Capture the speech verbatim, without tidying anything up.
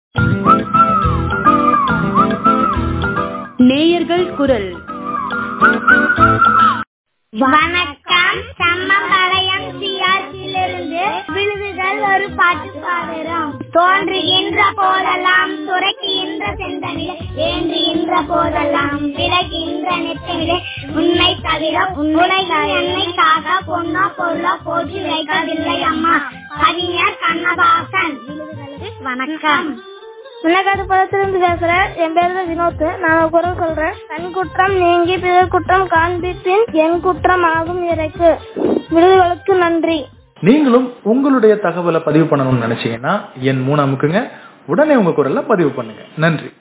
நேயர்கள் குரல். வணக்கம். சம்மபாளையம் சியாசிலிருந்து விழுதுகள் ஒரு பாட்டு பாடுறோம். தோன்றுகின்ற போதெல்லாம் துறக்கின்ற செந்தனிலே, ஏன்றுகின்ற போதெல்லாம் விலகின்ற நெத்தனிலே, உன்னை தவிர உலகில் என்னைக்காக பொன்னா பொருளா போற்றி வைக்கவில்லை அம்மா. கவிஞர் கண்ணதாசன். வணக்கம். முன்னக்காட்டு படத்திலிருந்து பேசுறேன். என் பேர் தான் வினோத். நான் குரல் சொல்றேன். தன் குற்றம் நீங்கி பிறர் குற்றம் காண்பிப்பின் என் குற்றம் ஆகும் இறைக்கு. விருதுகளுக்கு நன்றி. நீங்களும் உங்களுடைய தகவலை பதிவு பண்ணணும்னு நினைச்சீங்கன்னா என் மூணு அமுக்குங்க. உடனே உங்க குரல்ல பதிவு பண்ணுங்க. நன்றி.